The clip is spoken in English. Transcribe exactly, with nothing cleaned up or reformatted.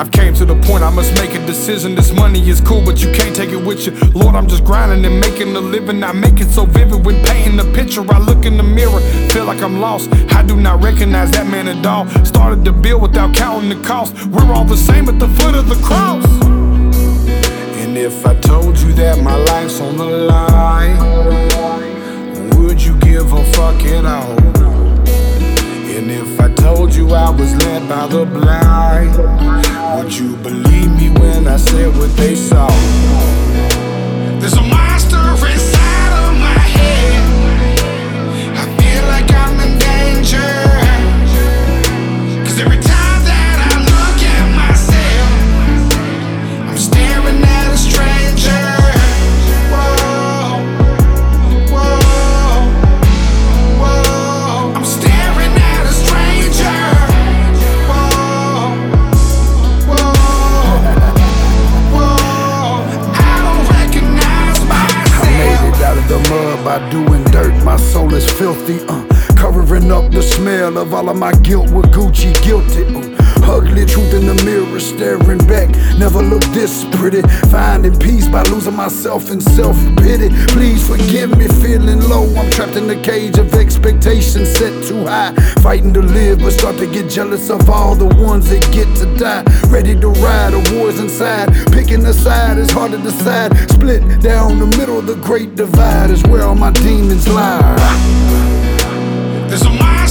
I've came to the point I must make a decision. This money is cool, but you can't take it with you. Lord, I'm just grinding and making a living. I make it so vivid when painting the picture. I look in the mirror, feel like I'm lost. I do not recognize that man at all. Started to build without counting the cost. We're all the same at the foot of the cross. And if I told you that my life's on the line, would you give a fuck at all? And if I told you I was led by the blind, would you believe me when I said what they saw? There's a monster inside of my head. I feel like I'm in danger, 'cause every time that I look at myself, I'm staring at a stranger. Whoa, whoa, whoa. I'm staring at a stranger. Whoa, whoa, whoa. I don't recognize myself. I made it out of the mud by doing dirt. My soul is filthy, uh, covering up the smell of all of my guilt with Gucci guilty. Uh. Ugly truth in the mirror, staring back, never looked this pretty. Finding peace by losing myself in self-pity. Please forgive me, feeling low. I'm trapped in the cage of expectations set too high. Fighting to live, but start to get jealous of all the ones that get to die. Ready to ride, a war's inside. Picking a side is hard to decide. Split down the middle of the great divide is where all my demons lie. There's a